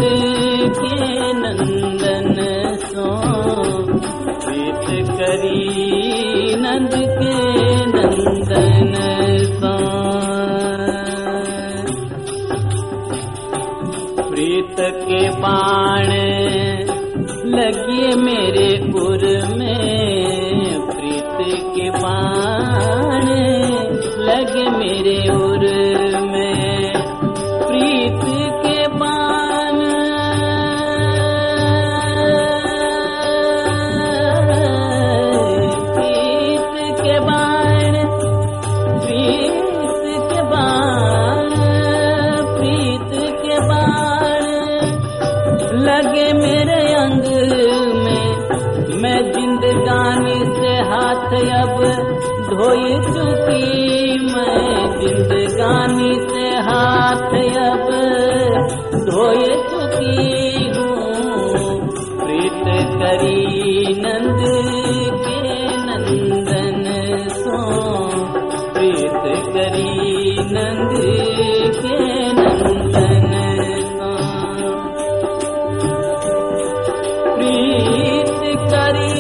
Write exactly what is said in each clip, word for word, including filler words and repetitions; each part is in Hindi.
के नंदन सो प्रीत करी नंद के नंदन सो। प्रीत के बाण लगिए मेरे उर में, प्रीत के बाण लगे मेरे उर में, प्रीत के बाण प्रीत के बाण प्रीत के बाण प्रीत के बाण लगे मेरे अंग में। मैं जिंदगानी से हाथ अब धोई चुकी, मैं जिंदगानी से हाथ अब धोई चुकी हूँ। प्रीत करी नंद के नंदन सो प्रीत करी नंद के नंदन सो। प्रीत करी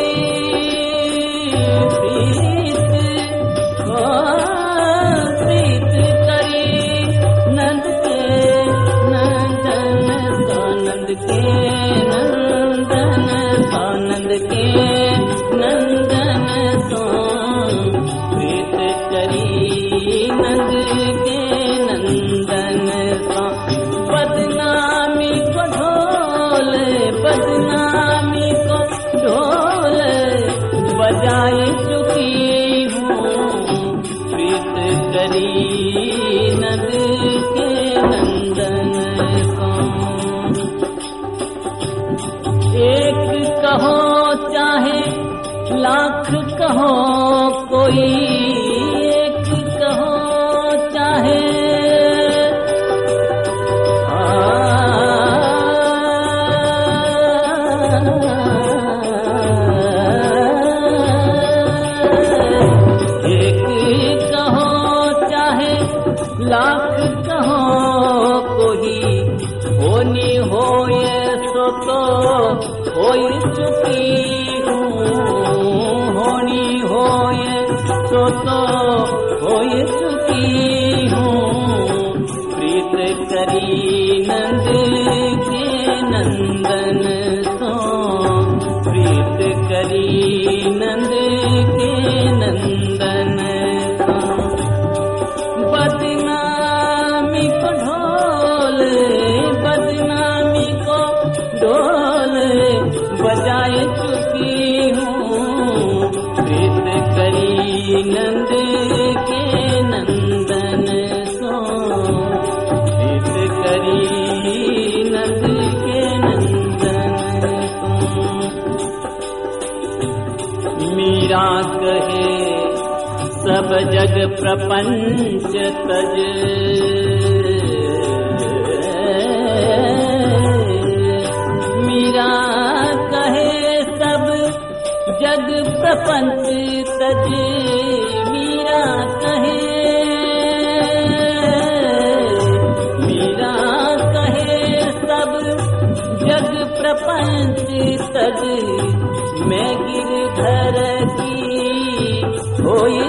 प्रीत ओ प्रीत करी नंद के नंदन सो नंद के नंदन सो नंद के नंदन सो प्रीत करी नंद के नंदन सो। बदनामी को ढोल बदनामी को ढोल बजाए चुकी हूँ। प्रीत करी नंद के नंदन को। एक कहो चाहे लाख कहो कोई, एक कहो चाहे लाख कहो कोई, होनी होए सो तो होई चुकी हूँ। होनी होए सो तो होई चुकी हूँ। प्रीत करी नंद के नंदन सो प्रीत करी नंद के नंदन सो। बदनामी को ढोल बदनामी को ढोल बजाए चुकी हूँ। प्रीत करी नंद के नंदन सो प्रीत करी नंद के नंदन सो। मीरा कहे सब जग प्रपंच तज, मीरा कहे सब जग प्रपंच तज। मीरा कहे मीरा कहे सब जग प्रपंच तज। मैं गिरधर की होई